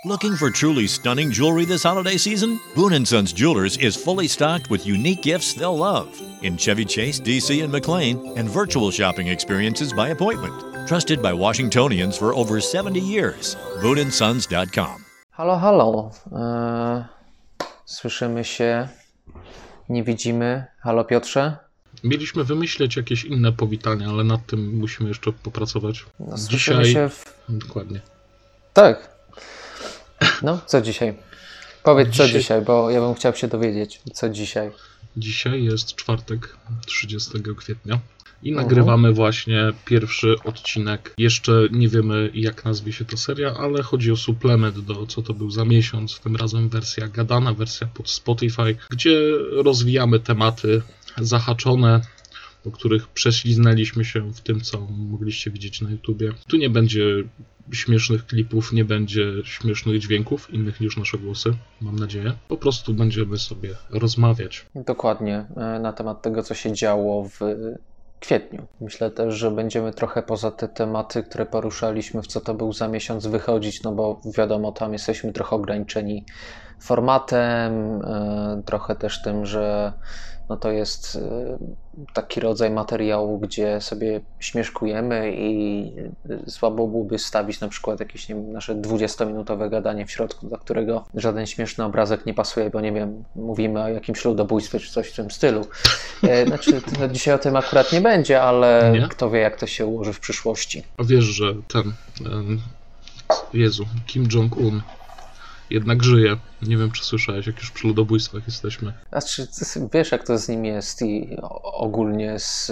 Looking for truly stunning jewelry this holiday season? Boone & Sons Jewelers is fully stocked with unique gifts they'll love in Chevy Chase, DC, and McLean, and virtual shopping experiences by appointment. Trusted by Washingtonians for over 70 years. BooneAndSons.com. Halo, halo. Słyszymy się, nie widzimy. Halo, Piotrze? Mieliśmy wymyśleć jakieś inne powitania, ale nad tym musimy jeszcze popracować. No, słyszymy się Dokładnie. Tak. No, co dzisiaj? Powiedz, co dzisiaj, bo ja bym chciał się dowiedzieć, co dzisiaj. Dzisiaj jest czwartek, 30 kwietnia i nagrywamy właśnie pierwszy odcinek. Jeszcze nie wiemy, jak nazwie się to seria, ale chodzi o suplement do Co to był za miesiąc. Tym razem wersja gadana, wersja pod Spotify, gdzie rozwijamy tematy zahaczone, po których prześliznęliśmy się w tym, co mogliście widzieć na YouTubie. Tu nie będzie śmiesznych klipów, nie będzie śmiesznych dźwięków innych niż nasze głosy, mam nadzieję. Po prostu będziemy sobie rozmawiać. Dokładnie, na temat tego, co się działo w kwietniu. Myślę też, że będziemy trochę poza te tematy, które poruszaliśmy w Co to był za miesiąc wychodzić, no bo wiadomo, tam jesteśmy trochę ograniczeni formatem, trochę też tym, że no to jest taki rodzaj materiału, gdzie sobie śmieszkujemy i słabo byłoby stawić na przykład jakieś, nie wiem, nasze 20-minutowe gadanie w środku, do którego żaden śmieszny obrazek nie pasuje, bo nie wiem, mówimy o jakimś ludobójstwie czy coś w tym stylu. Znaczy, dzisiaj o tym akurat nie będzie, ale nie? Kto wie, jak to się ułoży w przyszłości. A wiesz, że Kim Jong-un jednak żyje. Nie wiem, czy słyszałeś, jak już przy ludobójstwach jesteśmy. Znaczy, wiesz, jak to z nim jest i ogólnie z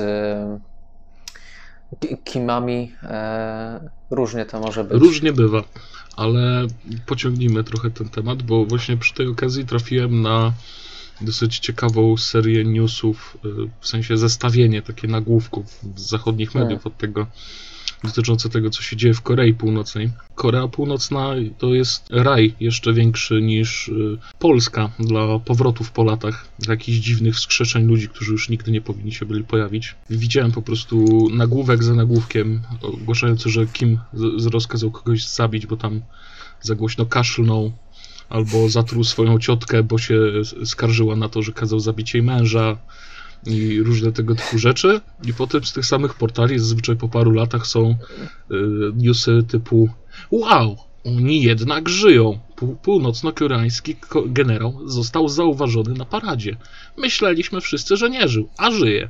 Kimami różnie to może być. Różnie bywa, ale pociągnijmy trochę ten temat, bo właśnie przy tej okazji trafiłem na dosyć ciekawą serię newsów, w sensie zestawienie takie nagłówków z zachodnich mediów od tego, dotyczące tego, co się dzieje w Korei Północnej. Korea Północna to jest raj jeszcze większy niż Polska dla powrotów po latach, jakichś dziwnych wskrzeszeń ludzi, którzy już nigdy nie powinni się byli pojawić. Widziałem po prostu nagłówek za nagłówkiem ogłaszający, że Kim rozkazał kogoś zabić, bo tam za głośno kaszlnął, albo zatruł swoją ciotkę, bo się skarżyła na to, że kazał zabić jej męża i różne tego typu rzeczy. I potem z tych samych portali zazwyczaj po paru latach są newsy typu wow, oni jednak żyją. Północno-koreański generał został zauważony na paradzie. Myśleliśmy wszyscy, że nie żył, a żyje.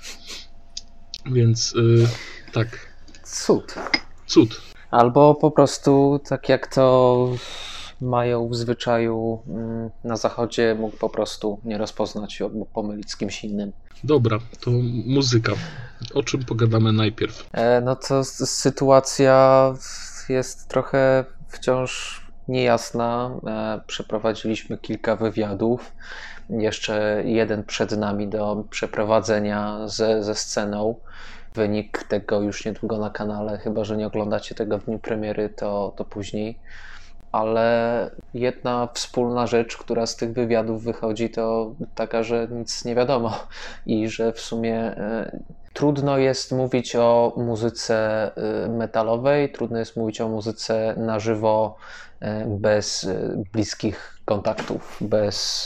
Więc tak. Cud. Albo po prostu tak jak to mają w zwyczaju na zachodzie, mógł po prostu nie rozpoznać albo pomylić z kimś innym. Dobra, to muzyka. O czym pogadamy najpierw? No to sytuacja jest trochę wciąż niejasna. Przeprowadziliśmy kilka wywiadów. Jeszcze jeden przed nami do przeprowadzenia ze sceną. Wynik tego już niedługo na kanale, chyba że nie oglądacie tego w dniu premiery, to później. Ale jedna wspólna rzecz, która z tych wywiadów wychodzi, to taka, że nic nie wiadomo i że w sumie trudno jest mówić o muzyce metalowej, trudno jest mówić o muzyce na żywo bez bliskich kontaktów, bez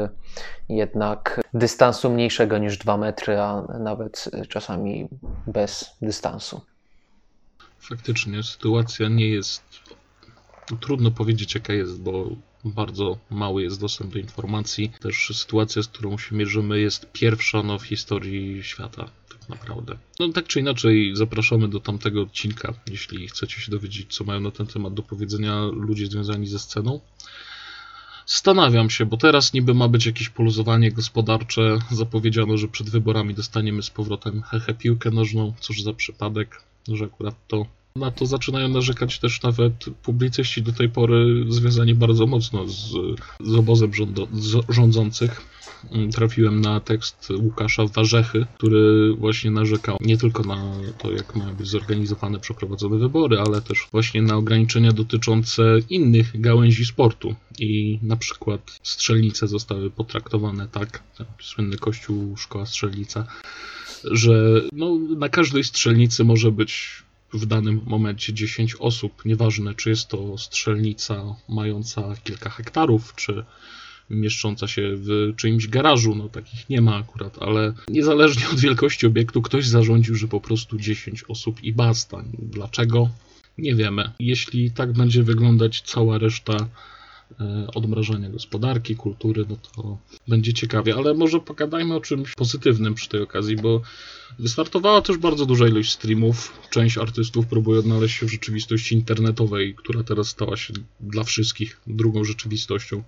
jednak dystansu mniejszego niż 2 metry, a nawet czasami bez dystansu. Faktycznie sytuacja nie jest... Trudno powiedzieć, jaka jest, bo bardzo mały jest dostęp do informacji. Też sytuacja, z którą się mierzymy, jest pierwsza w historii świata, tak naprawdę. No tak czy inaczej, zapraszamy do tamtego odcinka, jeśli chcecie się dowiedzieć, co mają na ten temat do powiedzenia ludzie związani ze sceną. Zastanawiam się, bo teraz niby ma być jakieś poluzowanie gospodarcze. Zapowiedziano, że przed wyborami dostaniemy z powrotem piłkę nożną. Cóż za przypadek, że akurat to... Na to zaczynają narzekać też nawet publicyści do tej pory związani bardzo mocno z obozem rządzących. Trafiłem na tekst Łukasza Warzechy, który właśnie narzekał nie tylko na to, jak mają być zorganizowane, przeprowadzone wybory, ale też właśnie na ograniczenia dotyczące innych gałęzi sportu. I na przykład strzelnice zostały potraktowane tak, ten słynny kościół, szkoła strzelnica, że no, na każdej strzelnicy może być w danym momencie 10 osób, nieważne czy jest to strzelnica mająca kilka hektarów, czy mieszcząca się w czyimś garażu, no takich nie ma akurat, ale niezależnie od wielkości obiektu ktoś zarządził, że po prostu 10 osób i basta. Dlaczego? Nie wiemy. Jeśli tak będzie wyglądać cała reszta odmrażania gospodarki, kultury, no to będzie ciekawie, ale może pogadajmy o czymś pozytywnym przy tej okazji, bo wystartowała też bardzo duża ilość streamów. Część artystów próbuje odnaleźć się w rzeczywistości internetowej, która teraz stała się dla wszystkich drugą rzeczywistością.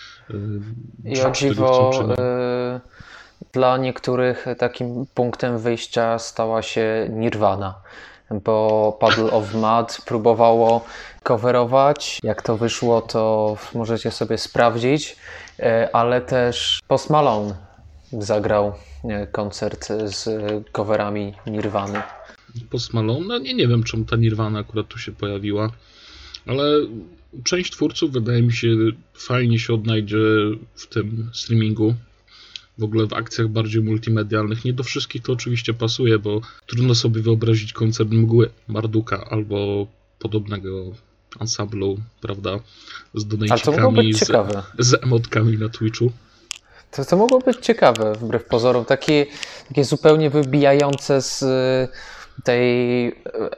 I o dziwo, dla niektórych takim punktem wyjścia stała się Nirvana, bo Puddle of Mudd próbowało coverować. Jak to wyszło, to możecie sobie sprawdzić, ale też Post Malone zagrał koncert z coverami Nirwany. Post Malone? No nie wiem, czemu ta Nirvana akurat tu się pojawiła, ale część twórców, wydaje mi się, fajnie się odnajdzie w tym streamingu. W ogóle w akcjach bardziej multimedialnych. Nie do wszystkich to oczywiście pasuje, bo trudno sobie wyobrazić koncert Mgły Marduka albo podobnego ansamblu, prawda, z donajcikami, z emotkami na Twitchu. To mogło być ciekawe, wbrew pozorom. Takie zupełnie wybijające z tej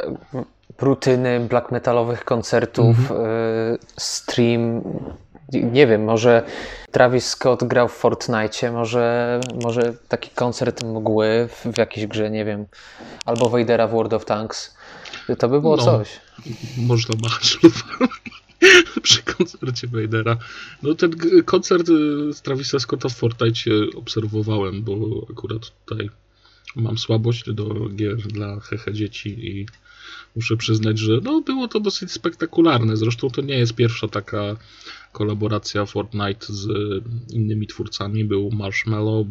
rutyny black metalowych koncertów stream. Nie wiem, może Travis Scott grał w Fortnite, może taki koncert Mgły w jakiejś grze, nie wiem, albo Vadera w World of Tanks. To by było coś. Można machać lufami przy koncercie Vadera. No ten koncert z Travisa Scotta w Fortnite obserwowałem, bo akurat tutaj mam słabość do gier dla hehe dzieci i muszę przyznać, że no, było to dosyć spektakularne. Zresztą to nie jest pierwsza taka kolaboracja Fortnite z innymi twórcami. Był Marshmello,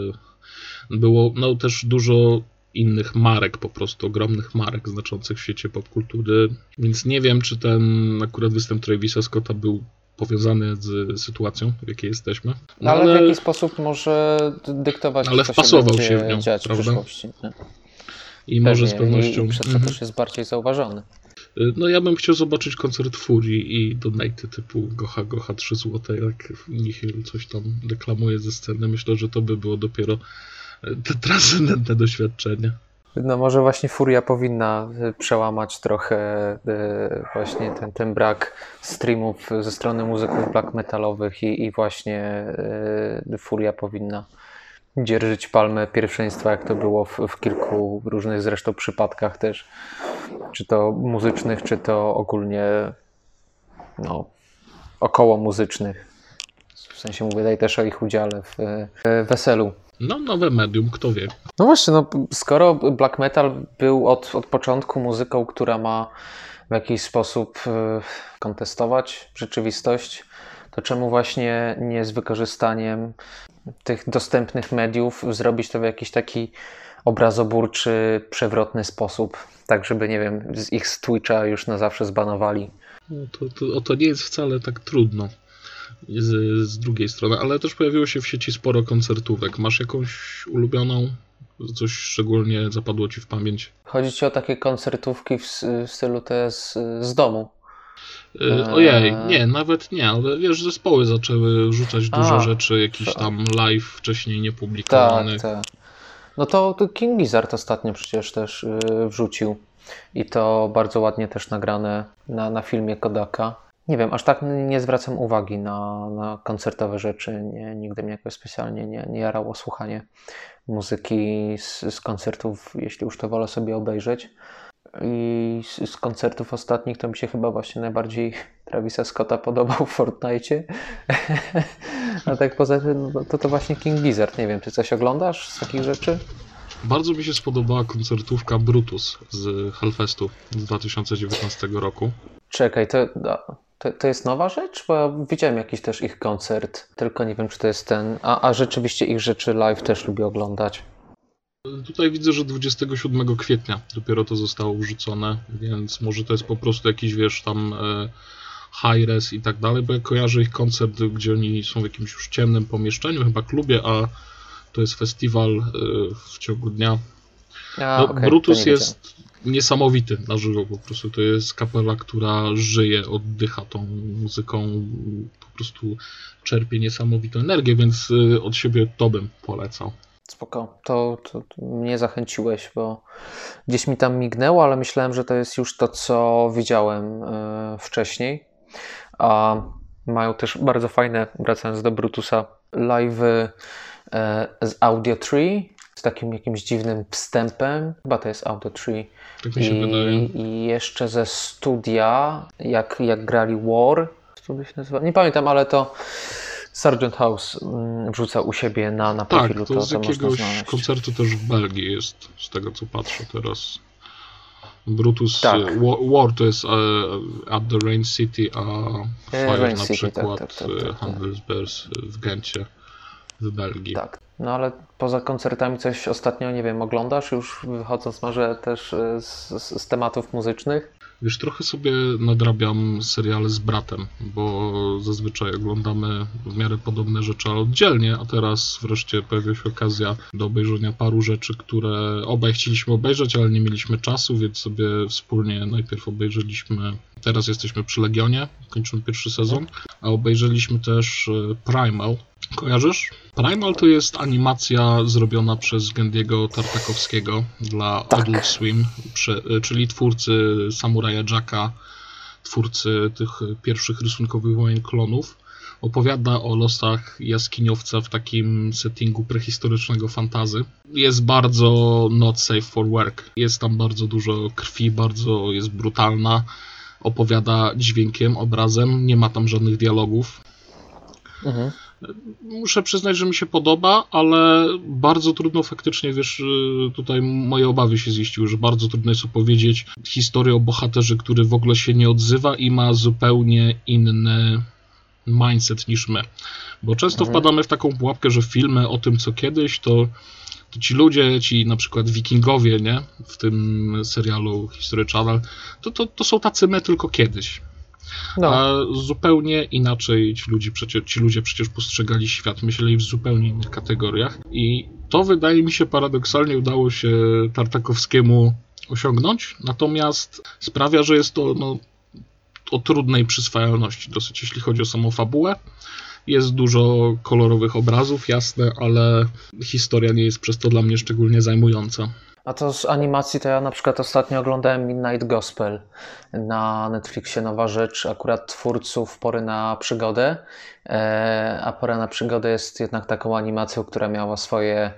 było no, też dużo innych marek, po prostu ogromnych marek znaczących w świecie popkultury. Więc nie wiem, czy ten akurat występ Travisa Scotta był powiązany z sytuacją, w jakiej jesteśmy. No, ale w jaki sposób może dyktować, ale co wpasował się się w nią, dziać prawda? w przyszłości. Nie? I może z pewnością... I przez to też jest bardziej zauważony. No ja bym chciał zobaczyć koncert Furii i donaty typu Gocha 3 złote, jak Nihil coś tam reklamuje ze sceny. Myślę, że to by było dopiero transcendentne doświadczenie. No może właśnie Furia powinna przełamać trochę właśnie ten brak streamów ze strony muzyków black metalowych i właśnie Furia powinna dzierżyć palmę pierwszeństwa, jak to było w kilku różnych zresztą przypadkach też, czy to muzycznych, czy to ogólnie no, około muzycznych. W sensie mówię tutaj też o ich udziale w weselu. No nowe medium, kto wie. No właśnie, no, skoro black metal był od początku muzyką, która ma w jakiś sposób kontestować rzeczywistość, to czemu właśnie nie z wykorzystaniem tych dostępnych mediów zrobić to w jakiś taki obrazoburczy, przewrotny sposób, tak żeby, nie wiem, z ich Twitcha już na zawsze zbanowali. No to nie jest wcale tak trudno z drugiej strony, ale też pojawiło się w sieci sporo koncertówek. Masz jakąś ulubioną? Coś szczególnie zapadło ci w pamięć? Chodzi ci o takie koncertówki w stylu te z domu? Ojej, nie, nawet nie, ale wiesz, zespoły zaczęły rzucać dużo rzeczy, jakiś tam live wcześniej niepublikowanych. Tak. No to King Gizzard ostatnio przecież też wrzucił i to bardzo ładnie też nagrane na filmie Kodaka. Nie wiem, aż tak nie zwracam uwagi na koncertowe rzeczy, nigdy mnie jakoś specjalnie nie jarało słuchanie muzyki z koncertów, jeśli już to wolę sobie obejrzeć. I z koncertów ostatnich to mi się chyba właśnie najbardziej Travisa Scotta podobał w Fortnite. A tak poza tym to właśnie King Gizzard. Nie wiem, czy coś oglądasz z takich rzeczy? Bardzo mi się spodobała koncertówka Brutus z Hellfestu z 2019 roku. Czekaj, to jest nowa rzecz? Bo ja widziałem jakiś też ich koncert, tylko nie wiem, czy to jest ten... A rzeczywiście ich rzeczy live też lubię oglądać. Tutaj widzę, że 27 kwietnia dopiero to zostało wrzucone, więc może to jest po prostu jakiś, wiesz, tam high-res i tak dalej, bo ja kojarzę ich koncert, gdzie oni są w jakimś już ciemnym pomieszczeniu, chyba klubie, a to jest festiwal w ciągu dnia. No, okay, Brutus jest niesamowity na żywo po prostu. To jest kapela, która żyje, oddycha tą muzyką, po prostu czerpie niesamowitą energię, więc od siebie to bym polecał. Spoko, to mnie zachęciłeś, bo gdzieś mi tam mignęło, ale myślałem, że to jest już to, co widziałem wcześniej. A mają też bardzo fajne, wracając do Brutusa, live'y z Audio Tree, z takim jakimś dziwnym wstępem. Chyba to jest Audio Tree. Tak mi się wydaje. I jeszcze ze studia, jak grali War, studio się nazywa? Nie pamiętam, ale to Sargent House wrzucał u siebie na profilu. Tak, to z jakiegoś znaleźć. koncertu też w Belgii jest, z tego co patrzę teraz. Brutus, tak. War to jest at the Rain City, a Fire Rain na City, przykład tak. Handelsbers w Gencie, w Belgii. Tak, no ale poza koncertami coś ostatnio, nie wiem, oglądasz już wychodząc może też z tematów muzycznych? Wiesz, trochę sobie nadrabiam seriale z bratem, bo zazwyczaj oglądamy w miarę podobne rzeczy, ale oddzielnie, a teraz wreszcie pojawiła się okazja do obejrzenia paru rzeczy, które obaj chcieliśmy obejrzeć, ale nie mieliśmy czasu, więc sobie wspólnie najpierw obejrzeliśmy, teraz jesteśmy przy Legionie, kończymy pierwszy sezon, a obejrzeliśmy też Primal. Kojarzysz? Primal to jest animacja zrobiona przez Gendiego Tartakowskiego dla Adult Swim, czyli twórcy Samuraja Jacka, twórcy tych pierwszych rysunkowych wojen klonów. Opowiada o losach jaskiniowca w takim settingu prehistorycznego fantasy. Jest bardzo not safe for work. Jest tam bardzo dużo krwi, bardzo jest brutalna. Opowiada dźwiękiem, obrazem, nie ma tam żadnych dialogów. Muszę przyznać, że mi się podoba, ale bardzo trudno faktycznie, wiesz, tutaj moje obawy się ziściły, że bardzo trudno jest opowiedzieć historię o bohaterze, który w ogóle się nie odzywa i ma zupełnie inny mindset niż my. Bo często wpadamy w taką pułapkę, że filmy o tym, co kiedyś, to ci ludzie, na przykład wikingowie, nie? W tym serialu History Channel, to są tacy my tylko kiedyś. No. A zupełnie inaczej ci ludzie przecież postrzegali świat, myśleli w zupełnie innych kategoriach i to wydaje mi się paradoksalnie udało się Tartakowskiemu osiągnąć, natomiast sprawia, że jest to o trudnej przyswajalności dosyć, jeśli chodzi o samą fabułę. Jest dużo kolorowych obrazów, jasne, ale historia nie jest przez to dla mnie szczególnie zajmująca. A to z animacji to ja na przykład ostatnio oglądałem Midnight Gospel na Netflixie, nowa rzecz, akurat twórców Pory na przygodę, a Pora na przygodę jest jednak taką animacją, która miała swoje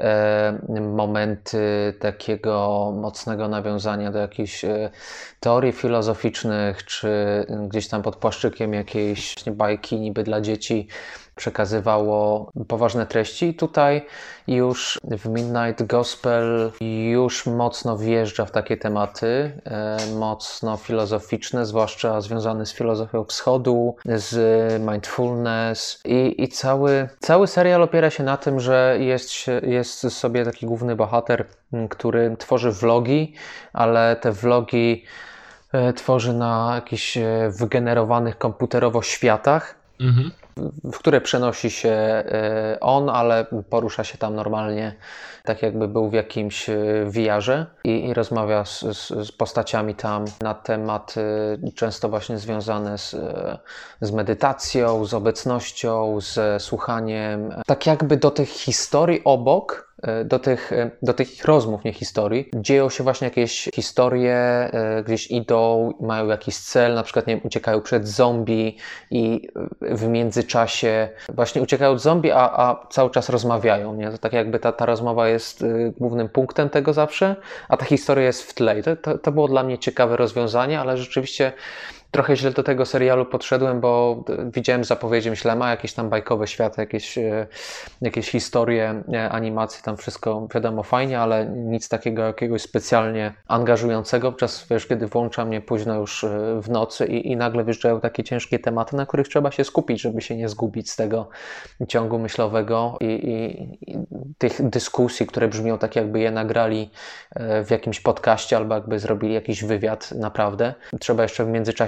momenty takiego mocnego nawiązania do jakichś teorii filozoficznych, czy gdzieś tam pod płaszczykiem jakiejś bajki niby dla dzieci przekazywało poważne treści. Tutaj już w Midnight Gospel już mocno wjeżdża w takie tematy, mocno filozoficzne, zwłaszcza związane z filozofią wschodu, z mindfulness i cały serial opiera się na tym, że jest sobie taki główny bohater, który tworzy vlogi, ale te vlogi tworzy na jakichś wygenerowanych komputerowo światach, w które przenosi się on, ale porusza się tam normalnie, tak jakby był w jakimś VR-ze i rozmawia z postaciami tam na tematy często właśnie związane z medytacją, z obecnością, z słuchaniem. Tak jakby do tych historii obok, do tych ich rozmów, nie historii, dzieją się właśnie jakieś historie, gdzieś idą, mają jakiś cel, na przykład, nie wiem, uciekają przed zombie i w międzyczasie właśnie uciekają od zombie, a cały czas rozmawiają, nie? To tak jakby ta rozmowa jest głównym punktem tego zawsze, a ta historia jest w tle. To było dla mnie ciekawe rozwiązanie, ale rzeczywiście trochę źle do tego serialu podszedłem, bo widziałem zapowiedzi, myślałem, jakieś tam bajkowe światy, jakieś historie, animacje, tam wszystko wiadomo fajnie, ale nic takiego jakiegoś specjalnie angażującego. Wczas, wiesz, kiedy włącza mnie późno już w nocy i nagle wjeżdżają takie ciężkie tematy, na których trzeba się skupić, żeby się nie zgubić z tego ciągu myślowego i tych dyskusji, które brzmią tak, jakby je nagrali w jakimś podcaście albo jakby zrobili jakiś wywiad naprawdę. Trzeba jeszcze w międzyczasie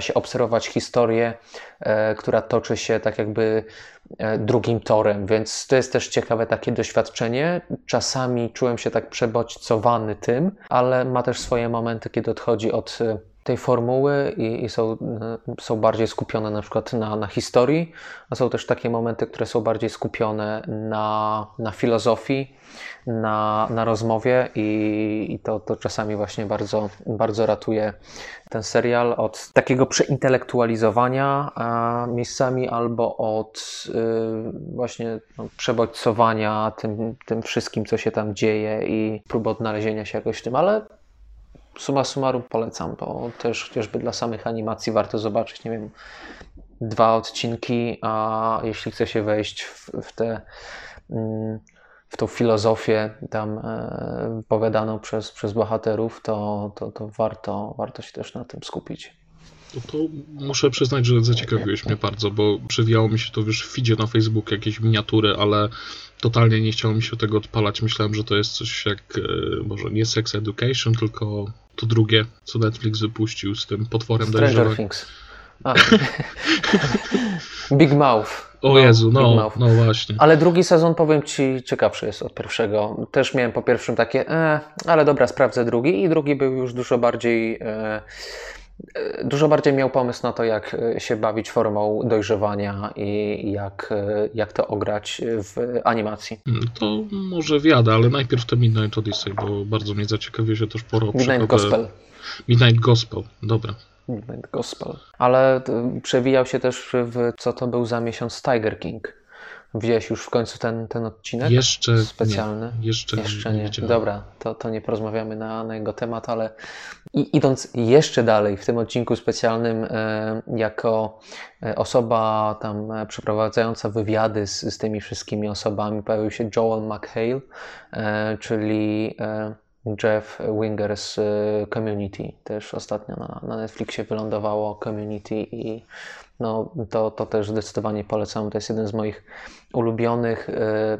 się obserwować historię, która toczy się tak jakby drugim torem, więc to jest też ciekawe takie doświadczenie. Czasami czułem się tak przebodźcowany tym, ale ma też swoje momenty, kiedy odchodzi od tej formuły i są bardziej skupione na przykład na historii, a są też takie momenty, które są bardziej skupione na filozofii, na rozmowie i to czasami właśnie bardzo, bardzo ratuje ten serial od takiego przeintelektualizowania miejscami albo od właśnie przebodźcowania tym wszystkim, co się tam dzieje i próby odnalezienia się jakoś w tym, ale summa summarum polecam, bo też chociażby dla samych animacji warto zobaczyć, nie wiem, 2 odcinki, a jeśli chce się wejść w tą filozofię tam opowiadaną przez bohaterów, to warto się też na tym skupić. To muszę przyznać, że zaciekawiłeś mnie bardzo, bo przewijało mi się to już w feedzie na Facebooku, jakieś miniatury, ale totalnie nie chciało mi się tego odpalać. Myślałem, że to jest coś jak, może nie Sex Education, tylko to drugie, co Netflix wypuścił z tym potworem Stranger Things. Big Mouth. O Jezu, no właśnie. Ale drugi sezon, powiem Ci, ciekawszy jest od pierwszego. Też miałem po pierwszym takie, ale dobra, sprawdzę drugi. I drugi był już dużo bardziej miał pomysł na to, jak się bawić formą dojrzewania i jak to ograć w animacji. To może wjadę, ale najpierw to Midnight Odyssey, bo bardzo mnie zaciekawiło się też poro. Midnight Gospel, dobra. Midnight Gospel. Ale przewijał się też co to był za miesiąc Tiger King. Widziałeś już w końcu ten odcinek? Jeszcze specjalny? Nie. Jeszcze nie. Dobra, to nie porozmawiamy na jego temat, ale idąc jeszcze dalej w tym odcinku specjalnym, jako osoba tam przeprowadzająca wywiady z tymi wszystkimi osobami, pojawił się Joel McHale, czyli Jeff Winger z Community. Też ostatnio na Netflixie wylądowało Community i to też zdecydowanie polecam. To jest jeden z moich ulubionych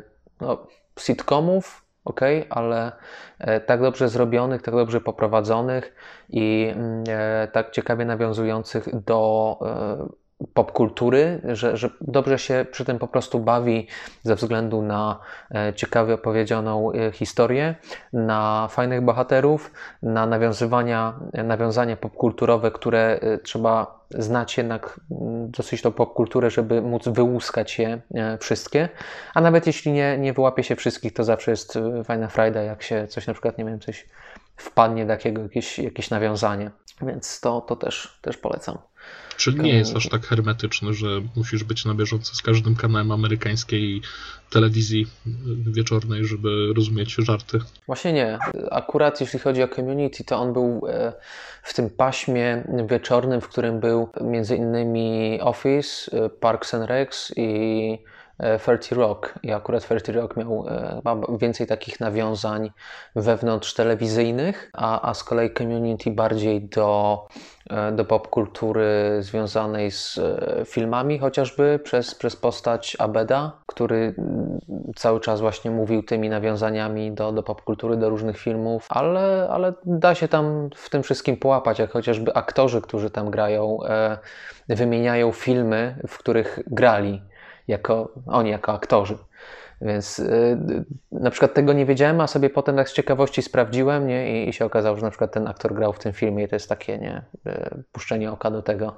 sitcomów, ale tak dobrze zrobionych, tak dobrze poprowadzonych i tak ciekawie nawiązujących do popkultury, że dobrze się przy tym po prostu bawi ze względu na ciekawie opowiedzianą historię, na fajnych bohaterów, na nawiązania popkulturowe, które trzeba znać jednak dosyć tą popkulturę, żeby móc wyłuskać je wszystkie, a nawet jeśli nie wyłapie się wszystkich, to zawsze jest fajna frajda, jak się coś na przykład, nie wiem, coś wpadnie takiego, jakieś nawiązanie, więc to też polecam. Czyli nie jest aż tak hermetyczny, że musisz być na bieżąco z każdym kanałem amerykańskiej telewizji wieczornej, żeby rozumieć żarty? Właśnie nie. Akurat jeśli chodzi o Community, to on był w tym paśmie wieczornym, w którym był między innymi Office, Parks and Recs i 30 Rock. I akurat 30 Rock ma więcej takich nawiązań wewnątrz telewizyjnych, a z kolei Community bardziej do popkultury związanej z filmami, chociażby przez postać Abeda, który cały czas właśnie mówił tymi nawiązaniami do popkultury, do różnych filmów, ale da się tam w tym wszystkim połapać, jak chociażby aktorzy, którzy tam grają, wymieniają filmy, w których grali oni jako aktorzy. Więc na przykład tego nie wiedziałem, a sobie potem tak z ciekawości sprawdziłem, nie? I się okazało, że na przykład ten aktor grał w tym filmie i to jest takie puszczenie oka do tego.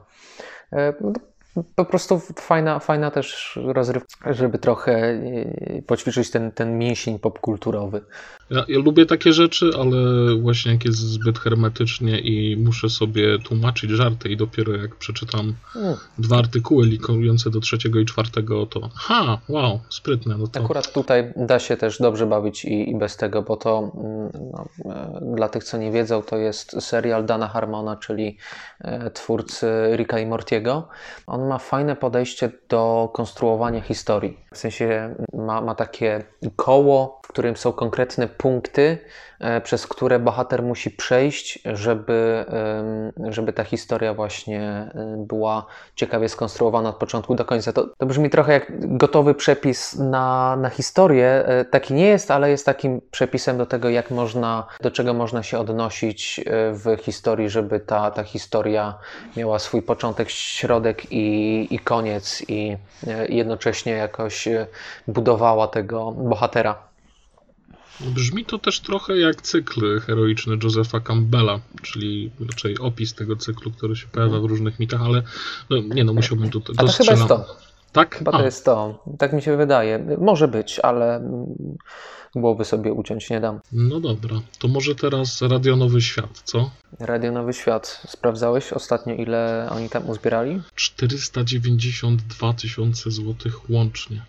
Po prostu fajna też rozrywka, żeby trochę poćwiczyć ten mięsień popkulturowy. Ja lubię takie rzeczy, ale właśnie jak jest zbyt hermetycznie i muszę sobie tłumaczyć żarty i dopiero jak przeczytam 2 artykuły linkujące do 3. i 4, to wow, sprytne. No to... Akurat tutaj da się też dobrze bawić i bez tego, bo to dla tych, co nie wiedzą, to jest serial Dana Harmona, czyli twórcy Ricka i Mortiego. On ma fajne podejście do konstruowania historii. W sensie ma takie koło, w którym są konkretne punkty, przez które bohater musi przejść, żeby ta historia właśnie była ciekawie skonstruowana od początku do końca. To brzmi trochę jak gotowy przepis na historię. Taki nie jest, ale jest takim przepisem do tego, do czego można się odnosić w historii, żeby ta historia miała swój początek, środek i koniec i jednocześnie jakoś budowała tego bohatera. Brzmi to też trochę jak cykl heroiczny Josepha Campbella, czyli raczej opis tego cyklu, który się pojawia w różnych mitach, ale musiałbym to A to chyba jest to. Tak? Chyba to jest to. Tak mi się wydaje. Może być, ale głowy sobie uciąć nie dam. No dobra, to może teraz Radio Nowy Świat, co? Radio Nowy Świat. Sprawdzałeś ostatnio, ile oni tam uzbierali? 492 000 złotych łącznie.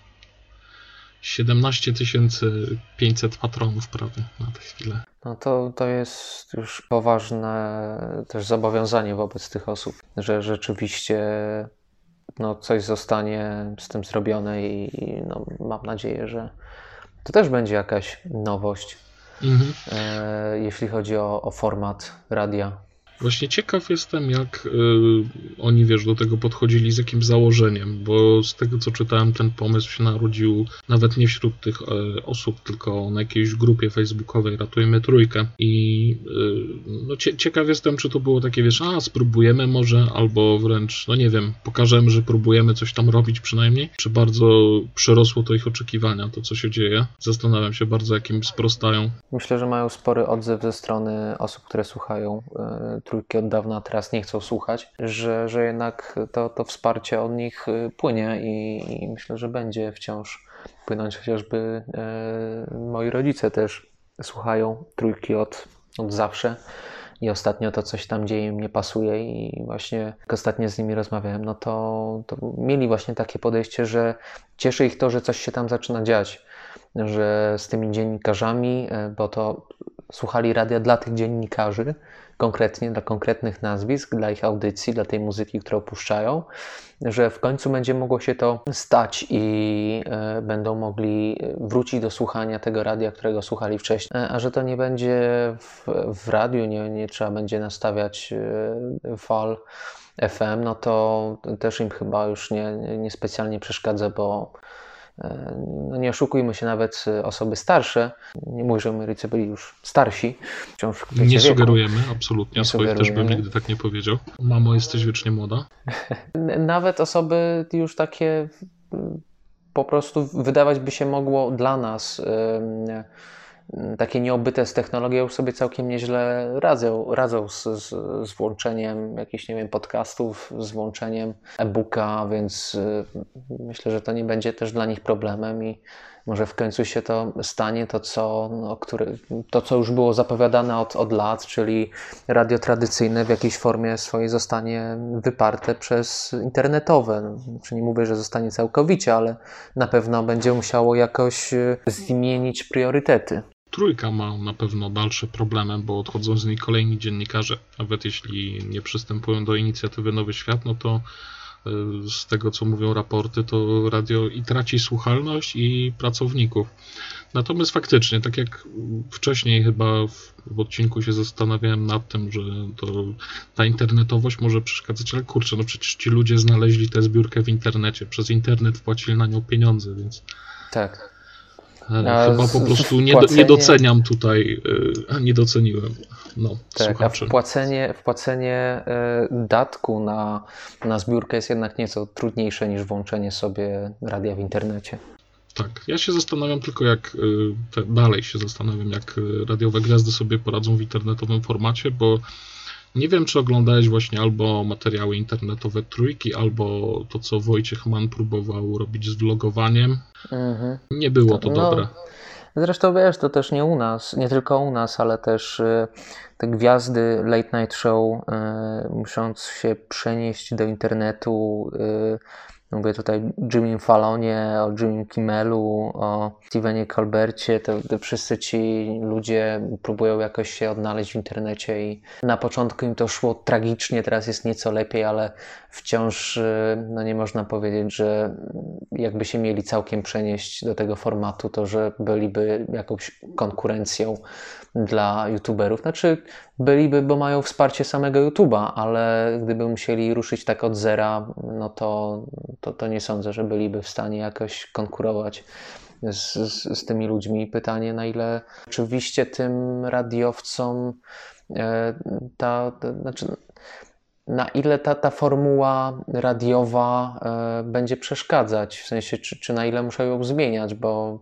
17 500 patronów prawie na tę chwilę. No to jest już poważne też zobowiązanie wobec tych osób, że rzeczywiście coś zostanie z tym zrobione i mam nadzieję, że to też będzie jakaś nowość, jeśli chodzi o format radia. Właśnie ciekaw jestem, jak oni, do tego podchodzili, z jakim założeniem, bo z tego, co czytałem, ten pomysł się narodził nawet nie wśród tych osób, tylko na jakiejś grupie facebookowej Ratujmy Trójkę i ciekaw jestem, czy to było takie, spróbujemy może, albo wręcz, nie wiem, pokażemy, że próbujemy coś tam robić przynajmniej, czy bardzo przerosło to ich oczekiwania, to co się dzieje. Zastanawiam się bardzo, jakim sprostają. Myślę, że mają spory odzew ze strony osób, które słuchają Trójki od dawna, a teraz nie chcą słuchać, że jednak to wsparcie od nich płynie i myślę, że będzie wciąż płynąć, chociażby moi rodzice też słuchają Trójki od zawsze i ostatnio to coś tam dzieje im nie pasuje i właśnie jak ostatnio z nimi rozmawiałem, to mieli właśnie takie podejście, że cieszy ich to, że coś się tam zaczyna dziać, że z tymi dziennikarzami, bo to słuchali radia dla tych dziennikarzy, konkretnie dla konkretnych nazwisk, dla ich audycji, dla tej muzyki, którą puszczają, że w końcu będzie mogło się to stać i będą mogli wrócić do słuchania tego radia, którego słuchali wcześniej, a że to nie będzie w radiu, nie trzeba będzie nastawiać fal FM, to też im chyba już nie specjalnie przeszkadza, bo nie oszukujmy się, nawet osoby starsze, nie mówię, że moi rodzice byli już starsi, wciąż w nie sugerujemy, absolutnie, swoich też bym nigdy tak nie powiedział. Mamo, jesteś wiecznie młoda? Nawet osoby już takie po prostu wydawać by się mogło dla nas takie nieobyte z technologią już sobie całkiem nieźle radzą z włączeniem jakichś, podcastów, z włączeniem e-booka, więc myślę, że to nie będzie też dla nich problemem i może w końcu się to stanie, to co już było zapowiadane od lat, czyli radio tradycyjne w jakiejś formie swojej zostanie wyparte przez internetowe. Nie mówię, że zostanie całkowicie, ale na pewno będzie musiało jakoś zmienić priorytety. Trójka ma na pewno dalsze problemy, bo odchodzą z niej kolejni dziennikarze. Nawet jeśli nie przystępują do inicjatywy Nowy Świat, to z tego, co mówią raporty, to radio i traci słuchalność i pracowników. Natomiast faktycznie, tak jak wcześniej chyba w odcinku się zastanawiałem nad tym, że ta internetowość może przeszkadzać, ale kurczę, przecież ci ludzie znaleźli tę zbiórkę w internecie, przez internet wpłacili na nią pieniądze, więc... Tak. Chyba po prostu nie doceniam tutaj, nie doceniłem. Słuchaczy. A wpłacenie datku na zbiórkę jest jednak nieco trudniejsze niż włączenie sobie radia w internecie. Tak, ja się zastanawiam tylko dalej się zastanawiam, jak radiowe gwiazdy sobie poradzą w internetowym formacie, bo nie wiem, czy oglądałeś właśnie albo materiały internetowe Trójki, albo to, co Wojciech Mann próbował robić z vlogowaniem. Nie było to dobre. Zresztą wiesz, to też nie u nas, nie tylko u nas, ale też te gwiazdy late night show, musząc się przenieść do internetu, Mówię tutaj o Jimmy Fallonie, o Jimmy Kimmelu, o Stevenie Colbercie. To wszyscy ci ludzie próbują jakoś się odnaleźć w internecie i na początku im to szło tragicznie, teraz jest nieco lepiej, ale wciąż nie można powiedzieć, że jakby się mieli całkiem przenieść do tego formatu, to że byliby jakąś konkurencją dla youtuberów. Znaczy byliby, bo mają wsparcie samego YouTube'a, ale gdyby musieli ruszyć tak od zera, no to nie sądzę, że byliby w stanie jakoś konkurować z tymi ludźmi. Pytanie, na ile oczywiście tym radiowcom na ile ta formuła radiowa będzie przeszkadzać, w sensie czy na ile muszą ją zmieniać, bo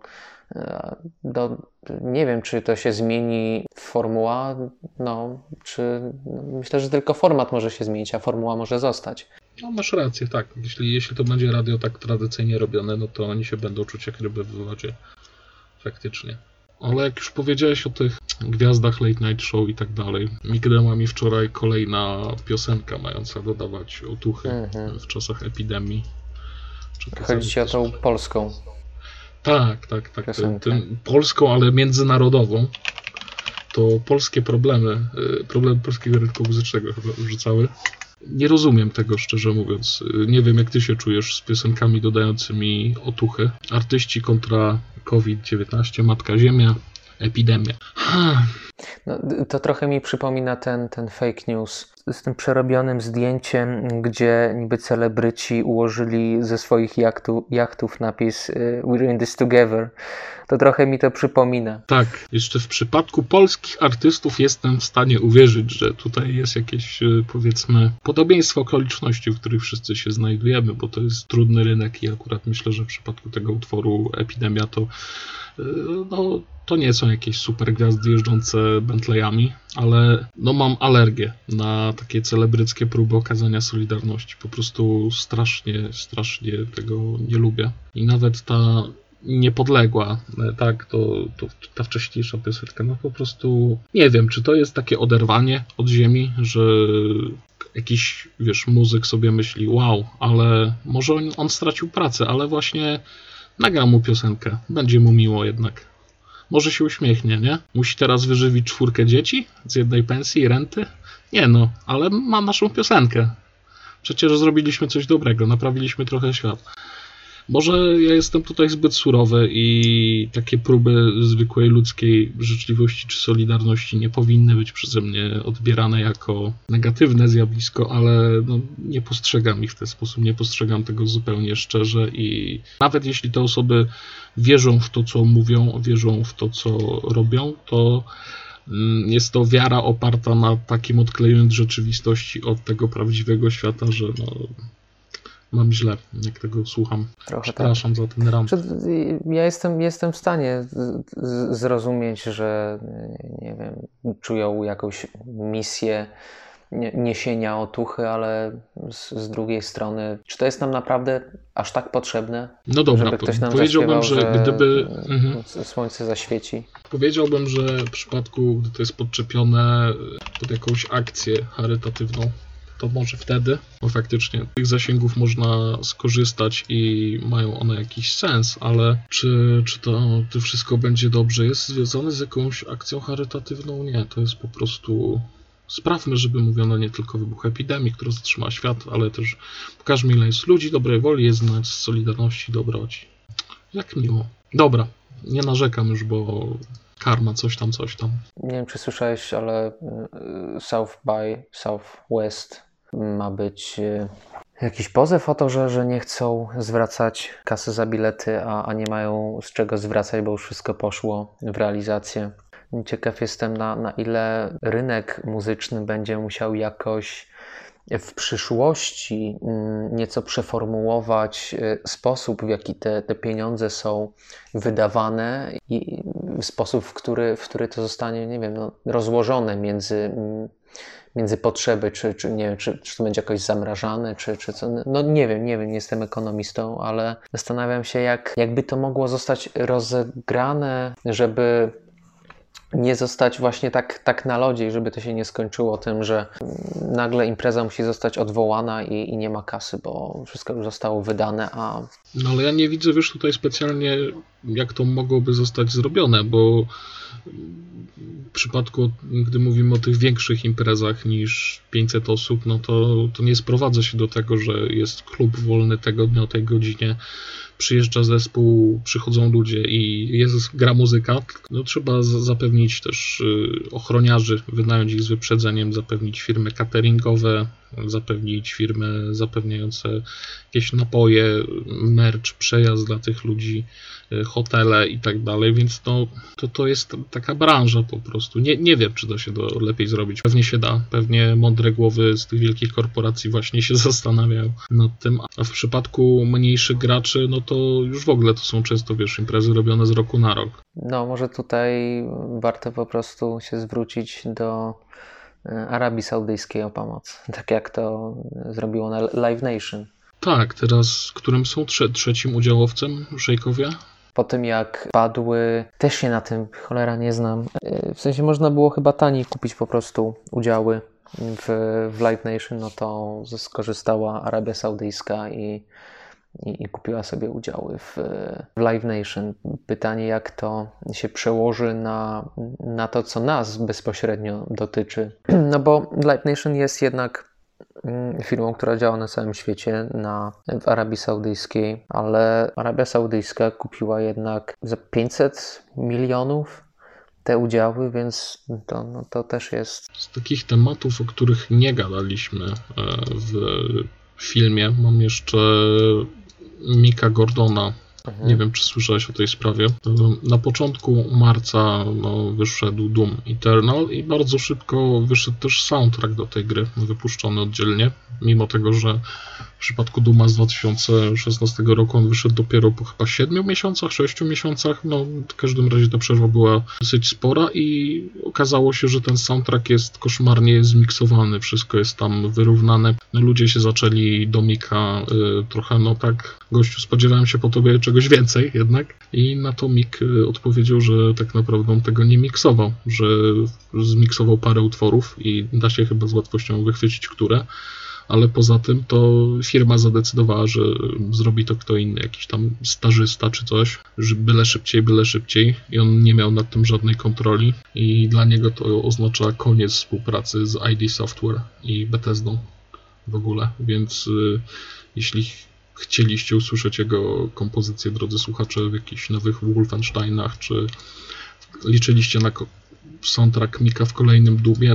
nie wiem, czy to się zmieni formuła, myślę, że tylko format może się zmienić, a formuła może zostać. No masz rację, tak. Jeśli to będzie radio tak tradycyjnie robione, no to oni się będą czuć jak ryby w wodzie. Faktycznie. Ale jak już powiedziałeś o tych gwiazdach Late Night Show i tak dalej, mignęła mi wczoraj kolejna piosenka mająca dodawać otuchy w czasach epidemii. Chodzi ci o tą polską. Tak. Tym polską, ale międzynarodową. To polskie problemy polskiego rynku muzycznego chyba wrzucały. Nie rozumiem tego, szczerze mówiąc. Nie wiem, jak ty się czujesz z piosenkami dodającymi otuchy. Artyści kontra COVID-19, Matka Ziemia, epidemia. No, to trochę mi przypomina ten fake news z tym przerobionym zdjęciem, gdzie niby celebryci ułożyli ze swoich jachtów napis "We're in this together". To trochę mi to przypomina. Tak, jeszcze w przypadku polskich artystów jestem w stanie uwierzyć, że tutaj jest jakieś, powiedzmy, podobieństwo okoliczności, w których wszyscy się znajdujemy, bo to jest trudny rynek i akurat myślę, że w przypadku tego utworu Epidemia to nie są jakieś super gwiazdy jeżdżące Bentleyami, ale mam alergię na takie celebryckie próby okazania solidarności. Po prostu strasznie tego nie lubię. I nawet ta Niepodległa, tak, to ta wcześniejsza piosenka, po prostu nie wiem, czy to jest takie oderwanie od ziemi, że jakiś, muzyk sobie myśli, wow, ale może on stracił pracę, ale właśnie nagra mu piosenkę, będzie mu miło jednak. Może się uśmiechnie, nie? Musi teraz wyżywić 4 dzieci z jednej pensji i renty? Nie ale ma naszą piosenkę. Przecież zrobiliśmy coś dobrego, naprawiliśmy trochę świat. Może ja jestem tutaj zbyt surowy i takie próby zwykłej ludzkiej życzliwości czy solidarności nie powinny być przeze mnie odbierane jako negatywne zjawisko, ale nie postrzegam ich w ten sposób, nie postrzegam tego zupełnie szczerze i nawet jeśli te osoby wierzą w to, co mówią, wierzą w to, co robią, to jest to wiara oparta na takim odklejeniu od rzeczywistości, od tego prawdziwego świata, że mam źle, jak tego słucham. Trochę przepraszam za ten rant. Ja jestem w stanie zrozumieć, że nie wiem, czują jakąś misję niesienia otuchy, ale z drugiej strony, czy to jest nam naprawdę aż tak potrzebne? No dobra, żeby ktoś nam powiedziałbym, że gdyby słońce zaświeci. Powiedziałbym, że w przypadku, gdy to jest podczepione pod jakąś akcję charytatywną, to może wtedy, bo faktycznie tych zasięgów można skorzystać i mają one jakiś sens, ale czy to wszystko będzie dobrze jest związane z jakąś akcją charytatywną? Nie, to jest po prostu sprawmy, żeby mówiono nie tylko o wybuchu epidemii, która zatrzymała świat, ale też pokażmy, ile jest ludzi dobrej woli, jest znać solidarności, dobroci. Jak miło. Dobra, nie narzekam już, bo karma, coś tam. Nie wiem, czy słyszałeś, ale South by Southwest ma być jakiś pozew o to, że nie chcą zwracać kasy za bilety, a nie mają z czego zwracać, bo już wszystko poszło w realizację. Ciekaw jestem, na ile rynek muzyczny będzie musiał jakoś w przyszłości nieco przeformułować sposób, w jaki te pieniądze są wydawane i sposób, w który to zostanie, nie wiem, rozłożone między potrzeby, czy nie wiem, czy to będzie jakoś zamrażane, czy co. Nie wiem, nie jestem ekonomistą, ale zastanawiam się, jakby to mogło zostać rozegrane, żeby nie zostać właśnie tak na lodzie i żeby to się nie skończyło tym, że nagle impreza musi zostać odwołana i nie ma kasy, bo wszystko już zostało wydane, a... No ale ja nie widzę, wiesz, tutaj specjalnie jak to mogłoby zostać zrobione, bo w przypadku, gdy mówimy o tych większych imprezach niż 500 osób, no to nie sprowadza się do tego, że jest klub wolny tego dnia o tej godzinie, przyjeżdża zespół, przychodzą ludzie i gra muzyka. No, trzeba zapewnić też ochroniarzy, wynająć ich z wyprzedzeniem, zapewnić firmy cateringowe, zapewnić firmy zapewniające jakieś napoje, merch, przejazd dla tych ludzi, hotele i tak dalej, więc to jest taka branża po prostu. Nie wiem, czy da się to lepiej zrobić. Pewnie się da. Pewnie mądre głowy z tych wielkich korporacji właśnie się zastanawiają nad tym. A w przypadku mniejszych graczy, no to już w ogóle to są często, wiesz, imprezy robione z roku na rok. No, może tutaj warto po prostu się zwrócić do Arabii Saudyjskiej o pomoc. Tak jak to zrobiło na Live Nation. Tak, teraz którym są trzecim udziałowcem szejkowie? Po tym jak padły, też się na tym cholera nie znam. W sensie można było chyba taniej kupić po prostu udziały w Live Nation, no to skorzystała Arabia Saudyjska i kupiła sobie udziały w Live Nation. Pytanie, jak to się przełoży na to, co nas bezpośrednio dotyczy. No bo Live Nation jest jednak firmą, która działa na całym świecie, w Arabii Saudyjskiej, ale Arabia Saudyjska kupiła jednak za 500 milionów te udziały, więc to też jest... Z takich tematów, o których nie gadaliśmy w filmie, mam jeszcze Micka Gordona. Nie wiem, czy słyszałeś o tej sprawie. Na początku marca wyszedł Doom Eternal i bardzo szybko wyszedł też soundtrack do tej gry, wypuszczony oddzielnie, mimo tego, że w przypadku Dooma z 2016 roku on wyszedł dopiero po chyba 7 miesiącach, 6 miesiącach. No, w każdym razie ta przerwa była dosyć spora i okazało się, że ten soundtrack jest koszmarnie zmiksowany, wszystko jest tam wyrównane. No, ludzie się zaczęli do Mika trochę, gościu, spodziewałem się po tobie czegoś więcej jednak. I na to Mick odpowiedział, że tak naprawdę on tego nie miksował, że zmiksował parę utworów i da się chyba z łatwością wychwycić, które. Ale poza tym to firma zadecydowała, że zrobi to kto inny, jakiś tam stażysta czy coś, że byle szybciej i on nie miał nad tym żadnej kontroli i dla niego to oznacza koniec współpracy z ID Software i Bethesdą w ogóle, więc jeśli chcieliście usłyszeć jego kompozycję, drodzy słuchacze, w jakichś nowych Wolfensteinach, czy liczyliście na soundtrack Mika w kolejnym Doomie,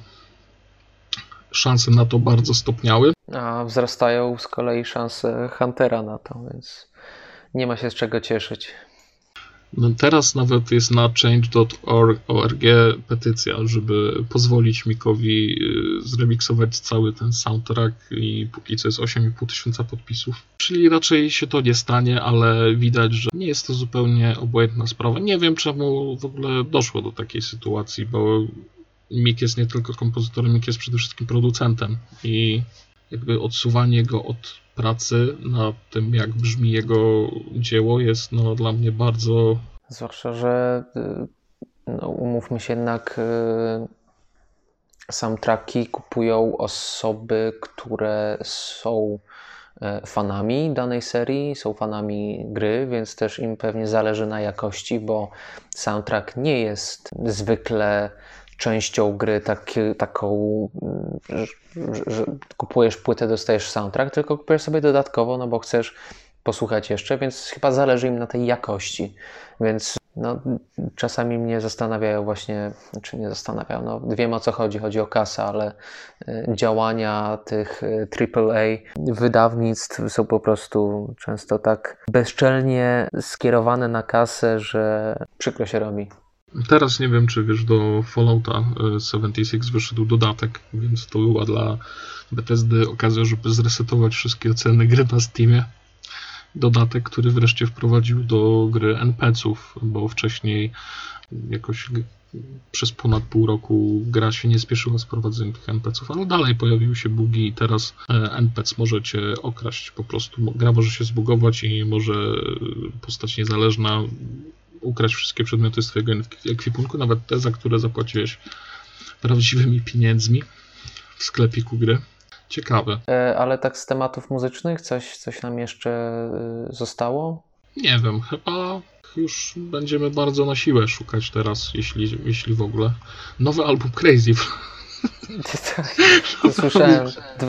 szanse na to bardzo stopniały. A wzrastają z kolei szanse Huntera na to, więc nie ma się z czego cieszyć. No teraz nawet jest na change.org petycja, żeby pozwolić Mickowi zremiksować cały ten soundtrack i póki co jest 8500 podpisów. Czyli raczej się to nie stanie, ale widać, że nie jest to zupełnie obojętna sprawa. Nie wiem, czemu w ogóle doszło do takiej sytuacji, bo Mick jest nie tylko kompozytorem, Mick jest przede wszystkim producentem i jakby odsuwanie go od pracy na tym, jak brzmi jego dzieło, jest dla mnie bardzo... Zwłaszcza, że umówmy się jednak, soundtracki kupują osoby, które są fanami danej serii, są fanami gry, więc też im pewnie zależy na jakości, bo soundtrack nie jest zwykle częścią gry taką, że kupujesz płytę, dostajesz soundtrack, tylko kupujesz sobie dodatkowo, bo chcesz posłuchać jeszcze, więc chyba zależy im na tej jakości. Więc czasami mnie zastanawiają właśnie, czy nie zastanawiają, wiem o co chodzi, chodzi o kasę, ale działania tych AAA wydawnictw są po prostu często tak bezczelnie skierowane na kasę, że przykro się robi. Teraz nie wiem, czy wiesz, do Fallouta 76 wyszedł dodatek, więc to była dla Bethesdy okazja, żeby zresetować wszystkie ceny gry na Steamie. Dodatek, który wreszcie wprowadził do gry NPC-ów, bo wcześniej jakoś przez ponad pół roku gra się nie spieszyła z prowadzeniem tych NPC-ów, ale dalej pojawiły się bugi i teraz NPC może cię okraść po prostu. Gra może się zbugować i może postać niezależna ukraść wszystkie przedmioty z twojego ekwipunku, nawet te, za które zapłaciłeś prawdziwymi pieniędzmi w sklepiku gry. Ciekawe. Ale tak z tematów muzycznych coś nam jeszcze zostało? Nie wiem, chyba już będziemy bardzo na siłę szukać teraz, jeśli w ogóle. Nowy album Crazy. To słyszałem,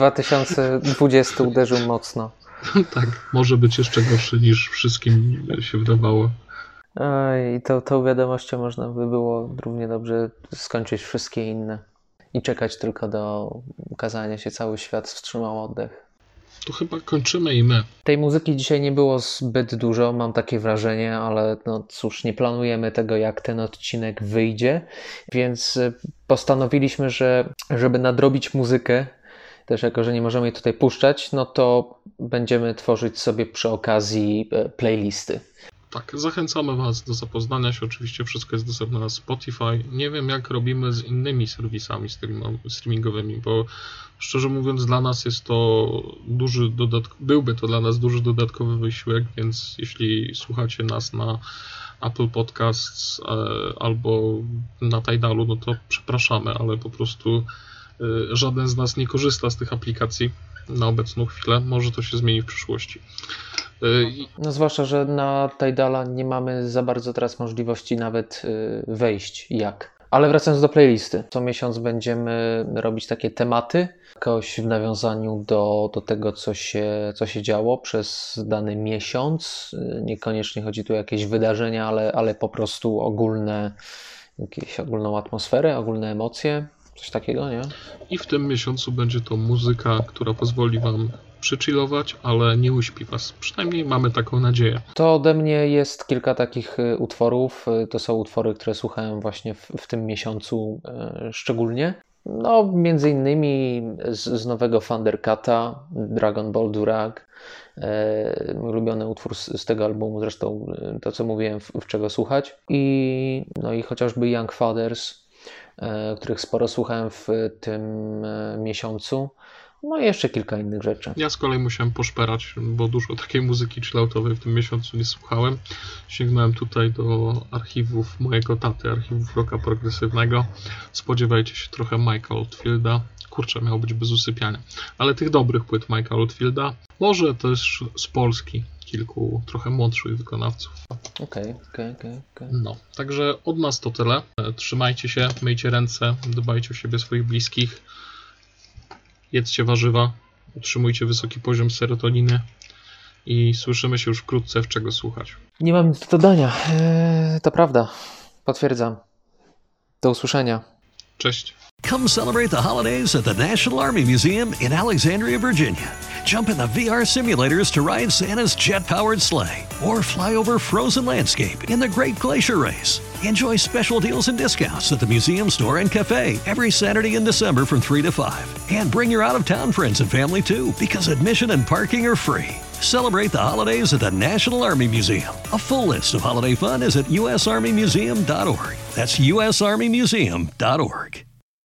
2020 uderzył mocno. Tak, może być jeszcze gorszy niż wszystkim się wydawało. I tą wiadomością można by było równie dobrze skończyć wszystkie inne i czekać tylko do ukazania się, cały świat wstrzymał oddech. To chyba kończymy i my. Tej muzyki dzisiaj nie było zbyt dużo, mam takie wrażenie, ale no cóż, nie planujemy tego, jak ten odcinek wyjdzie, więc postanowiliśmy, że żeby nadrobić muzykę, też jako, że nie możemy jej tutaj puszczać, no to będziemy tworzyć sobie przy okazji playlisty. Tak, zachęcamy Was do zapoznania się. Oczywiście wszystko jest dostępne na Spotify. Nie wiem, jak robimy z innymi serwisami streamingowymi, bo szczerze mówiąc dla nas jest to byłby to dla nas duży dodatkowy wysiłek, więc jeśli słuchacie nas na Apple Podcasts albo na Tidalu, no to przepraszamy, ale po prostu żaden z nas nie korzysta z tych aplikacji na obecną chwilę. Może to się zmieni w przyszłości. No zwłaszcza, że na Tidala nie mamy za bardzo teraz możliwości nawet wejść jak. Ale wracając do playlisty. Co miesiąc będziemy robić takie tematy, jakoś w nawiązaniu do tego, co się działo przez dany miesiąc. Niekoniecznie chodzi tu o jakieś wydarzenia, ale po prostu jakąś ogólną atmosferę, ogólne emocje. Coś takiego, nie? I w tym miesiącu będzie to muzyka, która pozwoli Wam przychillować, ale nie uśpi Was. Przynajmniej mamy taką nadzieję. To ode mnie jest kilka takich utworów. To są utwory, które słuchałem właśnie w tym miesiącu szczególnie. No, między innymi z nowego Thundercata, Dragon Ball Durag. Mój ulubiony utwór z tego albumu, zresztą to, co mówiłem, w czego słuchać. I chociażby Young Fathers, których sporo słuchałem w tym miesiącu. No i jeszcze kilka innych rzeczy. Ja z kolei musiałem poszperać, bo dużo takiej muzyki chilloutowej w tym miesiącu nie słuchałem. Sięgnąłem tutaj do archiwów mojego taty, archiwów rocka progresywnego. Spodziewajcie się trochę Mike'a Oldfielda. Kurczę, miało być bez usypiania. Ale tych dobrych płyt Mike'a Oldfielda. Może też z Polski kilku trochę młodszych wykonawców. Okej. No, także od nas to tyle. Trzymajcie się, myjcie ręce, dbajcie o siebie, swoich bliskich. Jedzcie warzywa, utrzymujcie wysoki poziom serotoniny i słyszymy się już wkrótce, w czego słuchać. Nie mam nic do dodania. To prawda. Potwierdzam. Do usłyszenia. Cześć. Come celebrate the holidays at the National Army Museum in Alexandria, Virginia. Jump in the VR simulators to ride Santa's jet-powered sleigh or fly over frozen landscape in the Great Glacier Race. Enjoy special deals and discounts at the museum store and cafe every Saturday in December from 3 to 5. And bring your out-of-town friends and family too, because admission and parking are free. Celebrate the holidays at the National Army Museum. A full list of holiday fun is at usarmymuseum.org. That's usarmymuseum.org.